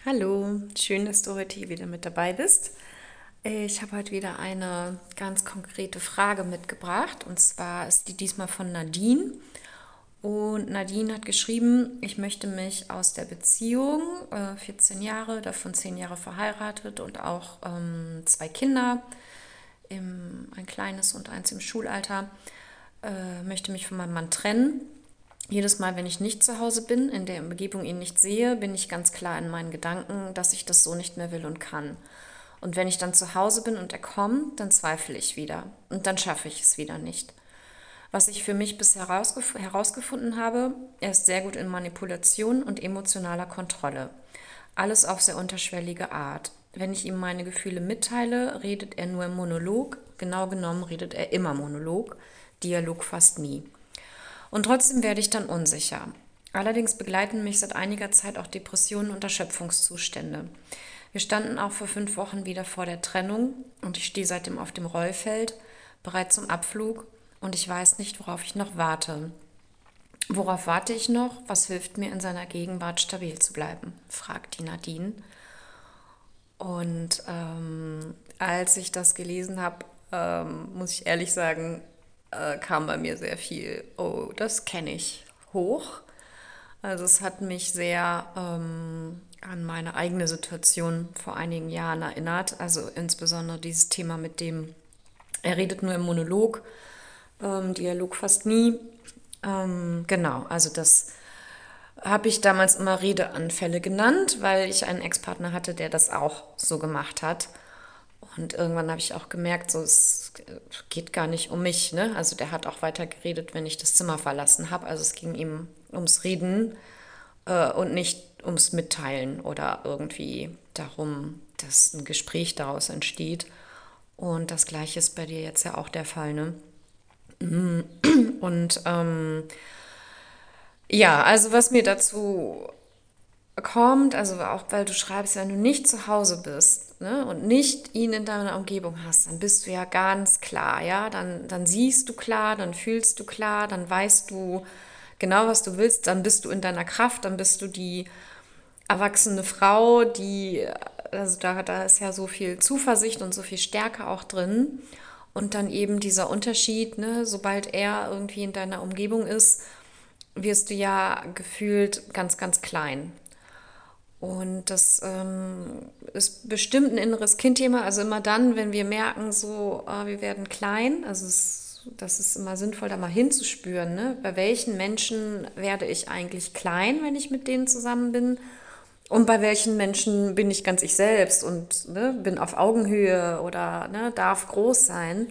Hallo, schön, dass du heute hier wieder mit dabei bist. Ich habe heute wieder eine ganz konkrete Frage mitgebracht und zwar ist die diesmal von Nadine. Und Nadine hat geschrieben, ich möchte mich aus der Beziehung, 14 Jahre, davon 10 Jahre verheiratet und auch zwei Kinder, ein kleines und eins im Schulalter, möchte mich von meinem Mann trennen. Jedes Mal, wenn ich nicht zu Hause bin, in der Umgebung ihn nicht sehe, bin ich ganz klar in meinen Gedanken, dass ich das so nicht mehr will und kann. Und wenn ich dann zu Hause bin und er kommt, dann zweifle ich wieder. Und dann schaffe ich es wieder nicht. Was ich für mich bisher herausgefunden habe, er ist sehr gut in Manipulation und emotionaler Kontrolle. Alles auf sehr unterschwellige Art. Wenn ich ihm meine Gefühle mitteile, redet er nur im Monolog. Genau genommen redet er immer Monolog, Dialog fast nie. Und trotzdem werde ich dann unsicher. Allerdings begleiten mich seit einiger Zeit auch Depressionen und Erschöpfungszustände. Wir standen auch vor 5 Wochen wieder vor der Trennung und ich stehe seitdem auf dem Rollfeld, bereit zum Abflug und ich weiß nicht, worauf ich noch warte. Worauf warte ich noch? Was hilft mir in seiner Gegenwart stabil zu bleiben? Fragt die Nadine. Und als ich das gelesen habe, muss ich ehrlich sagen, kam bei mir sehr viel, oh, das kenne ich, hoch. Also es hat mich sehr an meine eigene Situation vor einigen Jahren erinnert. Also insbesondere dieses Thema mit dem, er redet nur im Monolog, Dialog fast nie. Genau, also das habe ich damals immer Redeanfälle genannt, weil ich einen Ex-Partner hatte, der das auch so gemacht hat. Und irgendwann habe ich auch gemerkt, so es geht gar nicht um mich. Ne? Also der hat auch weiter geredet, wenn ich das Zimmer verlassen habe. Also es ging ihm ums Reden und nicht ums Mitteilen oder irgendwie darum, dass ein Gespräch daraus entsteht. Und das Gleiche ist bei dir jetzt ja auch der Fall. Ne? Und ja, also was mir dazu kommt, also auch weil du schreibst, wenn du nicht zu Hause bist, ne, und nicht ihn in deiner Umgebung hast, dann bist du ja ganz klar, ja, dann siehst du klar, dann fühlst du klar, dann weißt du genau, was du willst, dann bist du in deiner Kraft, dann bist du die erwachsene Frau, die, also da ist ja so viel Zuversicht und so viel Stärke auch drin. Und dann eben dieser Unterschied, ne, sobald er irgendwie in deiner Umgebung ist, wirst du ja gefühlt ganz, ganz klein. Und das ist bestimmt ein inneres Kindthema. Also immer dann, wenn wir merken, so, wir werden klein, das ist immer sinnvoll, da mal hinzuspüren. Ne? Bei welchen Menschen werde ich eigentlich klein, wenn ich mit denen zusammen bin? Und bei welchen Menschen bin ich ganz ich selbst und ne, bin auf Augenhöhe oder ne, darf groß sein?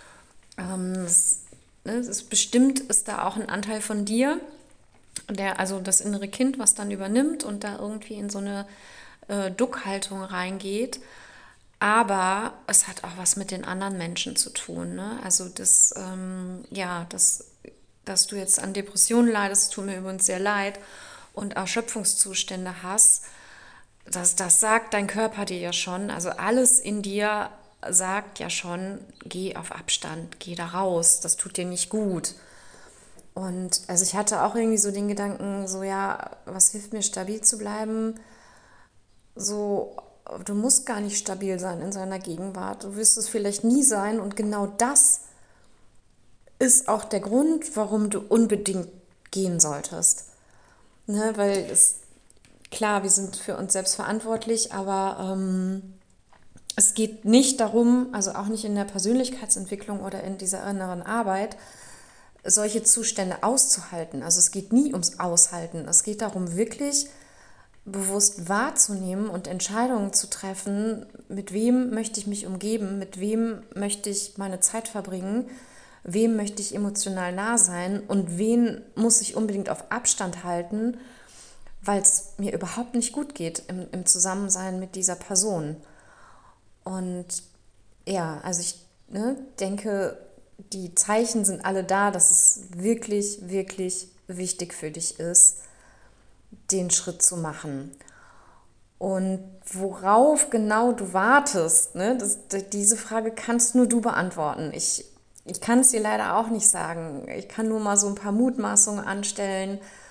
Es ist bestimmt ist da auch ein Anteil von dir, also das innere Kind, was dann übernimmt und da irgendwie in so eine Duckhaltung reingeht. Aber es hat auch was mit den anderen Menschen zu tun. Ne? Also ja, dass du jetzt an Depressionen leidest, tut mir übrigens sehr leid, und Erschöpfungszustände hast, das sagt dein Körper dir ja schon. Also alles in dir sagt ja schon, geh auf Abstand, geh da raus, das tut dir nicht gut. Und also ich hatte auch irgendwie so den Gedanken, so ja, was hilft mir stabil zu bleiben? So, du musst gar nicht stabil sein in seiner Gegenwart. Du wirst es vielleicht nie sein. Und genau das ist auch der Grund, warum du unbedingt gehen solltest. Ne? Weil klar, wir sind für uns selbst verantwortlich, aber es geht nicht darum, also auch nicht in der Persönlichkeitsentwicklung oder in dieser inneren Arbeit, solche Zustände auszuhalten. Also es geht nie ums Aushalten. Es geht darum, wirklich bewusst wahrzunehmen und Entscheidungen zu treffen, mit wem möchte ich mich umgeben, mit wem möchte ich meine Zeit verbringen, wem möchte ich emotional nah sein und wen muss ich unbedingt auf Abstand halten, weil es mir überhaupt nicht gut geht im Zusammensein mit dieser Person. Und ja, also ich denke, die Zeichen sind alle da, dass es wirklich, wirklich wichtig für dich ist, den Schritt zu machen. Und worauf genau du wartest, ne, diese Frage kannst nur du beantworten. Ich kann es dir leider auch nicht sagen. Ich kann nur mal so ein paar Mutmaßungen anstellen.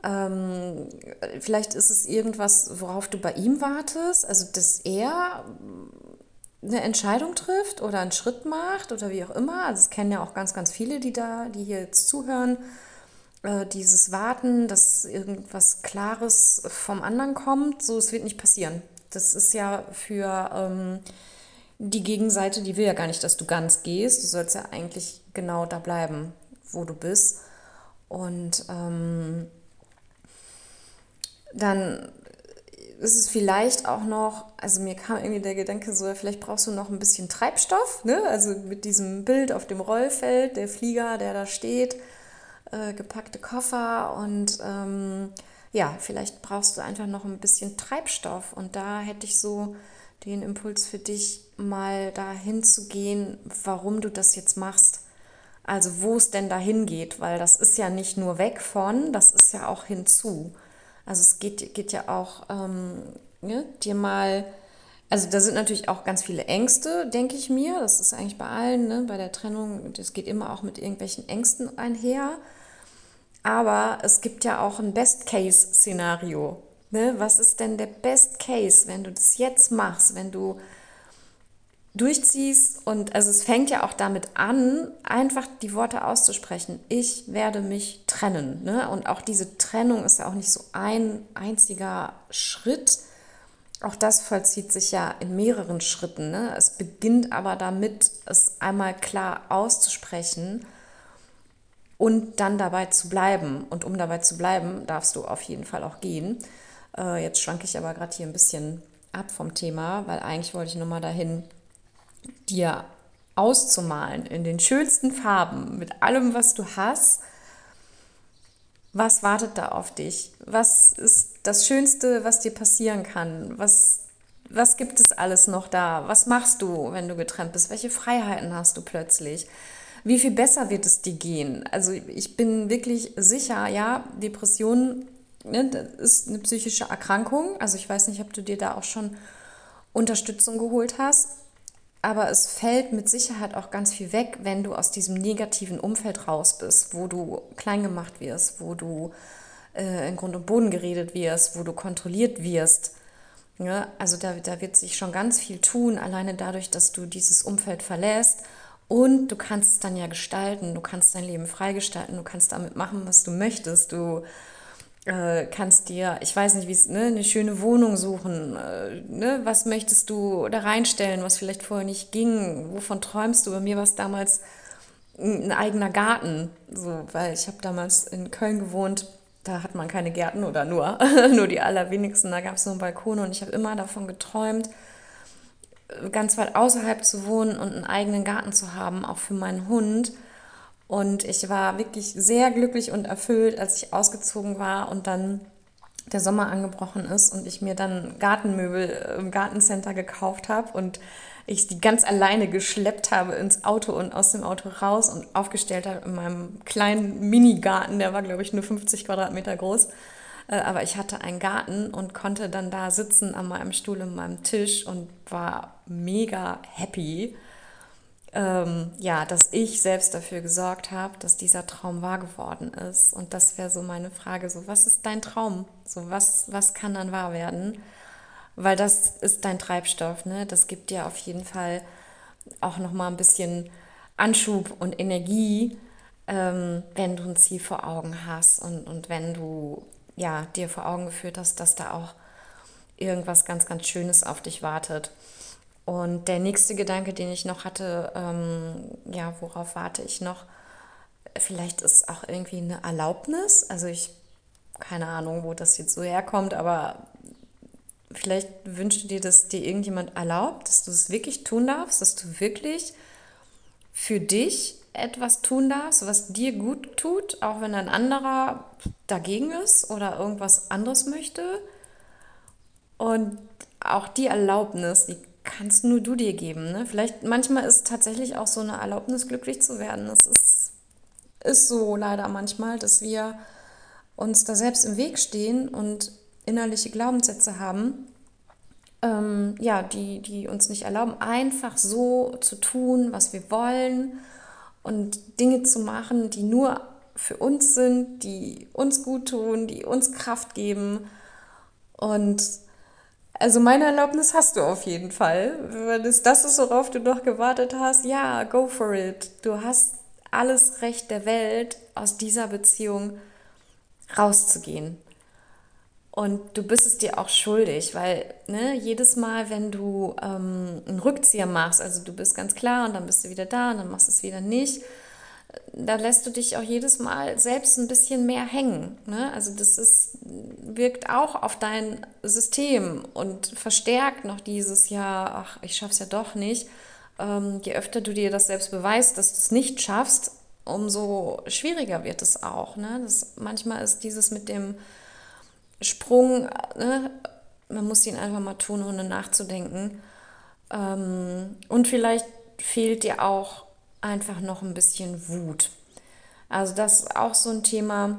Ähm, Vielleicht ist es irgendwas, worauf du bei ihm wartest, also dass er eine Entscheidung trifft oder einen Schritt macht oder wie auch immer. Also es kennen ja auch ganz, ganz viele, die hier jetzt zuhören. Dieses Warten, dass irgendwas Klares vom anderen kommt, so, es wird nicht passieren. Das ist ja für die Gegenseite, die will ja gar nicht, dass du ganz gehst. Du sollst ja eigentlich genau da bleiben, wo du bist. Und dann ist es vielleicht auch noch, also mir kam irgendwie der Gedanke so, ja, vielleicht brauchst du noch ein bisschen Treibstoff, ne? Also mit diesem Bild auf dem Rollfeld, der Flieger, der da steht, gepackte Koffer und ja, vielleicht brauchst du einfach noch ein bisschen Treibstoff. Und da hätte ich so den Impuls für dich, mal dahin zu gehen, warum du das jetzt machst. Also wo es denn dahin geht, weil das ist ja nicht nur weg von, das ist ja auch hinzu. Also es geht ja auch, ne, dir mal, also da sind natürlich auch ganz viele Ängste, denke ich mir. Das ist eigentlich bei allen, ne, bei der Trennung, das geht immer auch mit irgendwelchen Ängsten einher. Aber es gibt ja auch ein Best-Case-Szenario. Ne? Was ist denn der Best Case, wenn du das jetzt machst, wenn du durchziehst? Und also es fängt ja auch damit an, einfach die Worte auszusprechen. Ich werde mich trennen. Ne? Und auch diese Trennung ist ja auch nicht so ein einziger Schritt. Auch das vollzieht sich ja in mehreren Schritten. Ne? Es beginnt aber damit, es einmal klar auszusprechen und dann dabei zu bleiben. Und um dabei zu bleiben, darfst du auf jeden Fall auch gehen. Jetzt schwanke ich aber gerade hier ein bisschen ab vom Thema, weil eigentlich wollte ich nochmal dahin, dir auszumalen in den schönsten Farben, mit allem, was du hast. Was wartet da auf dich? Was ist das Schönste, was dir passieren kann? Was gibt es alles noch da? Was machst du, wenn du getrennt bist? Welche Freiheiten hast du plötzlich? Wie viel besser wird es dir gehen? Also ich bin wirklich sicher, ja, Depression, ne, das ist eine psychische Erkrankung. Also ich weiß nicht, ob du dir da auch schon Unterstützung geholt hast. Aber es fällt mit Sicherheit auch ganz viel weg, wenn du aus diesem negativen Umfeld raus bist, wo du klein gemacht wirst, wo du in Grund und Boden geredet wirst, wo du kontrolliert wirst. Ja, also da wird sich schon ganz viel tun, alleine dadurch, dass du dieses Umfeld verlässt. Und du kannst es dann ja gestalten, du kannst dein Leben freigestalten, du kannst damit machen, was du möchtest. Du kannst dir, ich weiß nicht, wie es, ne, eine schöne Wohnung suchen. Ne, was möchtest du da reinstellen, was vielleicht vorher nicht ging? Wovon träumst du? Bei mir war es damals ein eigener Garten, so, weil ich habe damals in Köln gewohnt. Da hat man keine Gärten oder nur, nur die allerwenigsten. Da gab es nur Balkone und ich habe immer davon geträumt, ganz weit außerhalb zu wohnen und einen eigenen Garten zu haben, auch für meinen Hund. Und ich war wirklich sehr glücklich und erfüllt, als ich ausgezogen war und dann der Sommer angebrochen ist und ich mir dann Gartenmöbel im Gartencenter gekauft habe und ich die ganz alleine geschleppt habe ins Auto und aus dem Auto raus und aufgestellt habe in meinem kleinen Mini-Garten. Der war, glaube ich, nur 50 Quadratmeter groß. Aber ich hatte einen Garten und konnte dann da sitzen an meinem Stuhl und meinem Tisch und war mega happy, ja, dass ich selbst dafür gesorgt habe, dass dieser Traum wahr geworden ist. Und das wäre so meine Frage, so was ist dein Traum? So was kann dann wahr werden? Weil das ist dein Treibstoff, ne? Das gibt dir auf jeden Fall auch nochmal ein bisschen Anschub und Energie, wenn du ein Ziel vor Augen hast und wenn du ja, dir vor Augen geführt hast, dass da auch irgendwas ganz, ganz Schönes auf dich wartet. Und der nächste Gedanke, den ich noch hatte, ja, worauf warte ich noch? Vielleicht ist auch irgendwie eine Erlaubnis. Also ich, keine Ahnung, wo das jetzt so herkommt, aber vielleicht wünschst du dir, dass dir irgendjemand erlaubt, dass du es wirklich tun darfst, dass du wirklich für dich etwas tun darfst, was dir gut tut, auch wenn ein anderer dagegen ist oder irgendwas anderes möchte. Und auch die Erlaubnis, die kannst nur du dir geben. Ne? Vielleicht manchmal ist tatsächlich auch so eine Erlaubnis, glücklich zu werden. Ist so leider manchmal, dass wir uns da selbst im Weg stehen und innerliche Glaubenssätze haben, ja, die uns nicht erlauben, einfach so zu tun, was wir wollen und Dinge zu machen, die nur für uns sind, die uns gut tun, die uns Kraft geben. Und also meine Erlaubnis hast du auf jeden Fall. Wenn es das ist, worauf du noch gewartet hast, ja, go for it. Du hast alles Recht der Welt, aus dieser Beziehung rauszugehen. Und du bist es dir auch schuldig, weil ne, jedes Mal, wenn du einen Rückzieher machst, also du bist ganz klar und dann bist du wieder da und dann machst du es wieder nicht, da lässt du dich auch jedes Mal selbst ein bisschen mehr hängen. Ne? Also wirkt auch auf dein System und verstärkt noch dieses Jahr, ach, ich schaff's ja doch nicht. Je öfter du dir das selbst beweist, dass du es nicht schaffst, umso schwieriger wird es auch. Ne? Manchmal ist dieses mit dem Sprung, ne? Man muss ihn einfach mal tun, ohne nachzudenken. Und vielleicht fehlt dir auch einfach noch ein bisschen Wut. Also das ist auch so ein Thema,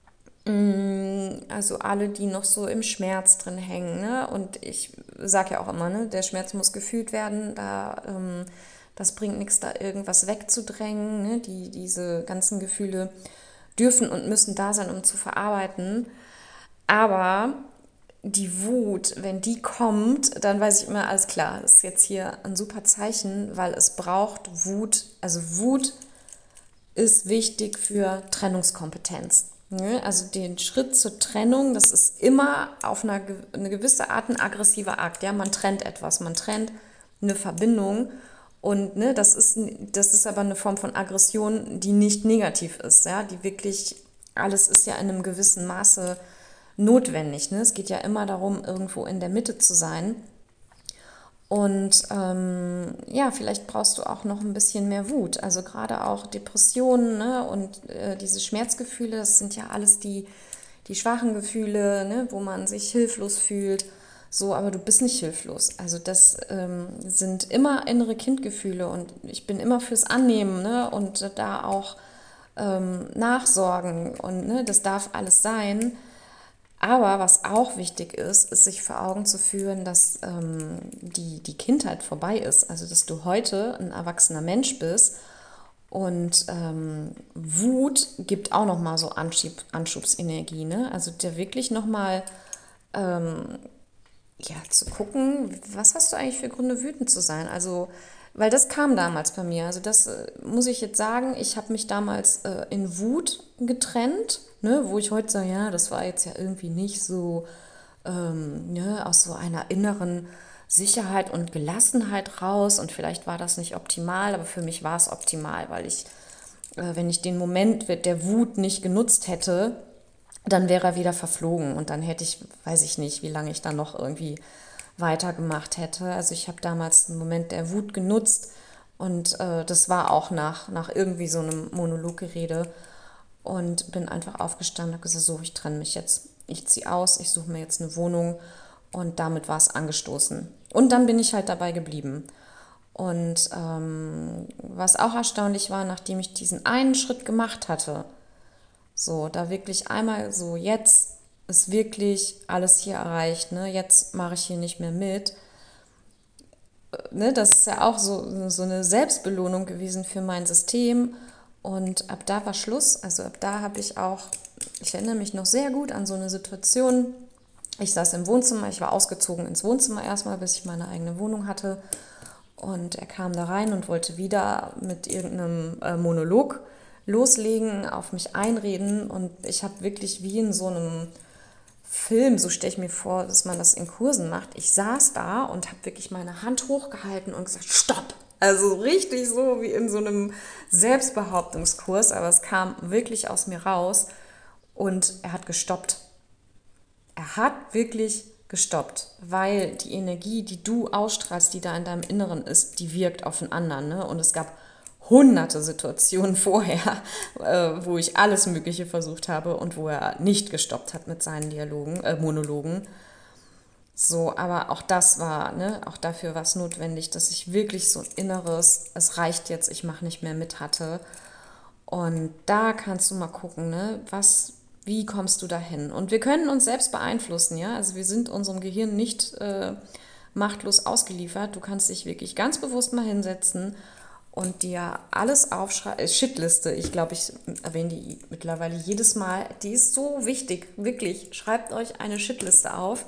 also alle, die noch so im Schmerz drin hängen. Ne? Und ich sage ja auch immer, ne, der Schmerz muss gefühlt werden. Das bringt nichts, da irgendwas wegzudrängen. Ne? Diese ganzen Gefühle dürfen und müssen da sein, um zu verarbeiten. Aber die Wut, wenn die kommt, dann weiß ich immer, alles klar, das ist jetzt hier ein super Zeichen, weil es braucht Wut. Also Wut ist wichtig für Trennungskompetenz. Ne? Also den Schritt zur Trennung, das ist immer auf eine gewisse Art ein aggressiver Akt. Ja? Man trennt etwas, man trennt eine Verbindung. Und ne, das ist aber eine Form von Aggression, die nicht negativ ist. Ja? Die wirklich, alles ist ja in einem gewissen Maße notwendig. Ne? Es geht ja immer darum, irgendwo in der Mitte zu sein. Und ja, vielleicht brauchst du auch noch ein bisschen mehr Wut. Also gerade auch Depressionen, ne? Und diese Schmerzgefühle, das sind ja alles die schwachen Gefühle, ne? Wo man sich hilflos fühlt. So, aber du bist nicht hilflos. Also das sind immer innere Kindgefühle und ich bin immer fürs Annehmen, ne? Und da auch nachsorgen und ne? Das darf alles sein. Aber was auch wichtig ist sich vor Augen zu führen, dass die Kindheit vorbei ist. Also, dass du heute ein erwachsener Mensch bist. Und Wut gibt auch nochmal so Anschubsenergie. Ne? Also, dir wirklich nochmal ja, zu gucken, was hast du eigentlich für Gründe, wütend zu sein? Also, weil das kam damals bei mir. Also, das muss ich jetzt sagen, ich habe mich damals in Wut getrennt, ne, wo ich heute sage, ja, das war jetzt ja irgendwie nicht so ne, aus so einer inneren Sicherheit und Gelassenheit raus. Und vielleicht war das nicht optimal, aber für mich war es optimal, weil wenn ich den Moment der Wut nicht genutzt hätte, dann wäre er wieder verflogen und dann hätte ich, weiß ich nicht, wie lange ich dann noch irgendwie weitergemacht hätte. Also ich habe damals einen Moment der Wut genutzt und das war auch nach irgendwie so einem Monologgerede und bin einfach aufgestanden und habe gesagt, so, ich trenne mich jetzt. Ich ziehe aus, ich suche mir jetzt eine Wohnung und damit war es angestoßen. Und dann bin ich halt dabei geblieben. Und was auch erstaunlich war, nachdem ich diesen einen Schritt gemacht hatte, so, da wirklich einmal so, jetzt ist wirklich alles hier erreicht, ne? Jetzt mache ich hier nicht mehr mit. Ne? Das ist ja auch so eine Selbstbelohnung gewesen für mein System. Und ab da war Schluss. Also ab da habe ich auch, ich erinnere mich noch sehr gut an so eine Situation. Ich saß im Wohnzimmer, ich war ausgezogen ins Wohnzimmer erstmal, bis ich meine eigene Wohnung hatte. Und er kam da rein und wollte wieder mit irgendeinem Monolog loslegen, auf mich einreden. Und ich habe wirklich wie in so einem Film, so stelle ich mir vor, dass man das in Kursen macht. Ich saß da und habe wirklich meine Hand hochgehalten und gesagt, stopp! Also richtig so wie in so einem Selbstbehauptungskurs, aber es kam wirklich aus mir raus und er hat gestoppt. Er hat wirklich gestoppt, weil die Energie, die du ausstrahlst, die da in deinem Inneren ist, die wirkt auf den anderen. Ne? Und es gab hunderte Situationen vorher, wo ich alles Mögliche versucht habe und wo er nicht gestoppt hat mit seinen Monologen. So, aber auch das war, ne, auch dafür war es notwendig, dass ich wirklich so ein inneres, es reicht jetzt, ich mache nicht mehr mit hatte. Und da kannst du mal gucken, ne, wie kommst du dahin? Und wir können uns selbst beeinflussen, ja. Also wir sind unserem Gehirn nicht machtlos ausgeliefert. Du kannst dich wirklich ganz bewusst mal hinsetzen und dir alles aufschreibst. Shitliste, ich glaube, ich erwähne die mittlerweile jedes Mal. Die ist so wichtig, wirklich. Schreibt euch eine Shitliste auf,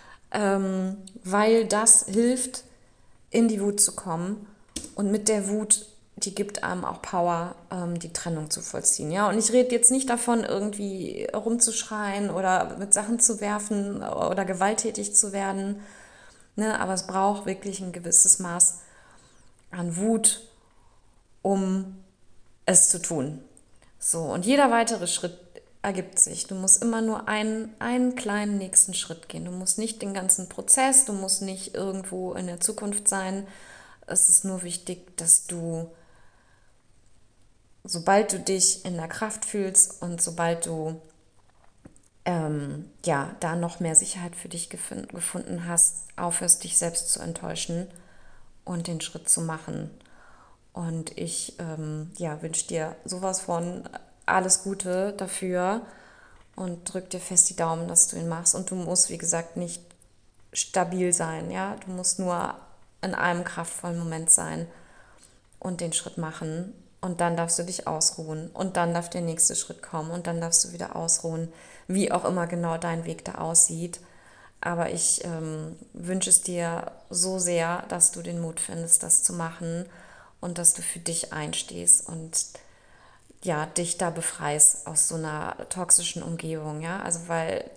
weil das hilft, in die Wut zu kommen. Und mit der Wut, die gibt einem auch Power, die Trennung zu vollziehen. Ja? Und ich rede jetzt nicht davon, irgendwie rumzuschreien oder mit Sachen zu werfen oder gewalttätig zu werden. Ne? Aber es braucht wirklich ein gewisses Maß an Wut, um es zu tun. So, und jeder weitere Schritt ergibt sich. Du musst immer nur einen kleinen nächsten Schritt gehen. Du musst nicht den ganzen Prozess, du musst nicht irgendwo in der Zukunft sein. Es ist nur wichtig, dass du, sobald du dich in der Kraft fühlst und sobald du ja, da noch mehr Sicherheit für dich gefunden hast, aufhörst, dich selbst zu enttäuschen und den Schritt zu machen. Und ich ja, wünsche dir sowas von alles Gute dafür und drück dir fest die Daumen, dass du ihn machst. Und du musst, wie gesagt, nicht stabil sein. Ja? Du musst nur in einem kraftvollen Moment sein und den Schritt machen. Und dann darfst du dich ausruhen. Und dann darf der nächste Schritt kommen. Und dann darfst du wieder ausruhen, wie auch immer genau dein Weg da aussieht. Aber ich wünsche es dir so sehr, dass du den Mut findest, das zu machen und dass du für dich einstehst und ja, dich da befreist aus so einer toxischen Umgebung. Ja, also weil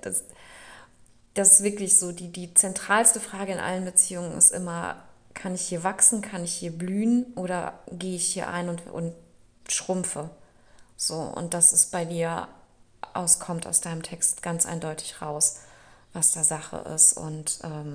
das ist wirklich so, die zentralste Frage in allen Beziehungen ist immer, kann ich hier wachsen, kann ich hier blühen oder gehe ich hier ein und schrumpfe? So, und das ist bei dir kommt aus deinem Text ganz eindeutig raus, was da Sache ist. Und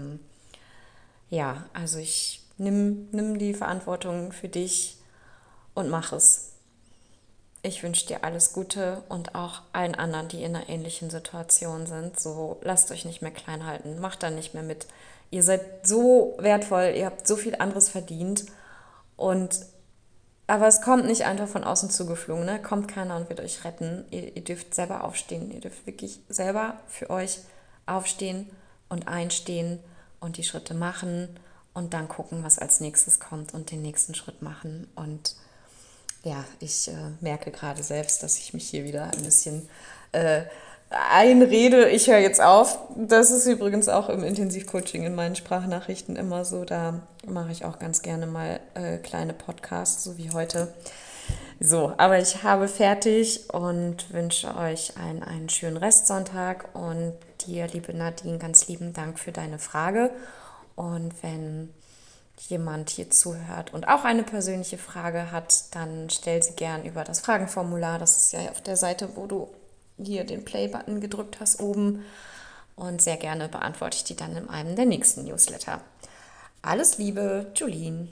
ja, also nimm die Verantwortung für dich und mach es. Ich wünsche dir alles Gute und auch allen anderen, die in einer ähnlichen Situation sind. So, lasst euch nicht mehr klein halten, macht da nicht mehr mit. Ihr seid so wertvoll, ihr habt so viel anderes verdient. Und aber es kommt nicht einfach von außen zugeflogen, ne? Kommt keiner und wird euch retten. Ihr dürft selber aufstehen. Ihr dürft wirklich selber für euch aufstehen und einstehen und die Schritte machen und dann gucken, was als nächstes kommt und den nächsten Schritt machen. Und ja, ich merke gerade selbst, dass ich mich hier wieder ein bisschen äh, einrede. Ich höre jetzt auf. Das ist übrigens auch im Intensivcoaching in meinen Sprachnachrichten immer so. Da mache ich auch ganz gerne mal kleine Podcasts, so wie heute. So, aber ich habe fertig und wünsche euch einen schönen Restsonntag und dir, liebe Nadine, ganz lieben Dank für deine Frage. Und wenn jemand hier zuhört und auch eine persönliche Frage hat, dann stell sie gern über das Fragenformular. Das ist ja auf der Seite, wo du hier den Play-Button gedrückt hast oben. Und sehr gerne beantworte ich die dann in einem der nächsten Newsletter. Alles Liebe, Julien.